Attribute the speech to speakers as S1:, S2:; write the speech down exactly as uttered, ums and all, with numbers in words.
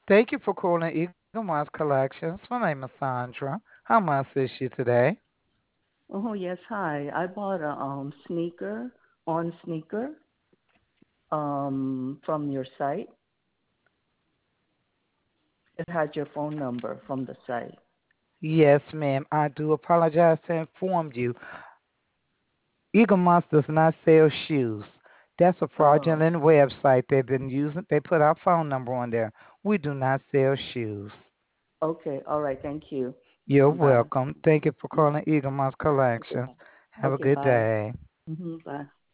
S1: Thank you for calling Eagle Moss Collections. My name is Sandra. How may I assist you today?
S2: Oh yes, hi. I bought a um sneaker on sneaker um from your site. It had your phone number from the site.
S1: Yes, ma'am. I do apologize to inform you. Eagle Moss does not sell shoes. That's a
S2: Oh,
S1: fraudulent website they've been using. They put our phone number on there. We do not sell shoes.
S2: okay. All right. Thank you.
S1: You're
S2: Bye.
S1: welcome. Thank you for
S2: Mhm.
S1: calling Eagle Moss
S2: Okay.
S1: Collections.
S2: Bye.
S1: Have a
S2: Okay.
S1: good
S2: Bye.
S1: day.
S2: Mhm. Bye.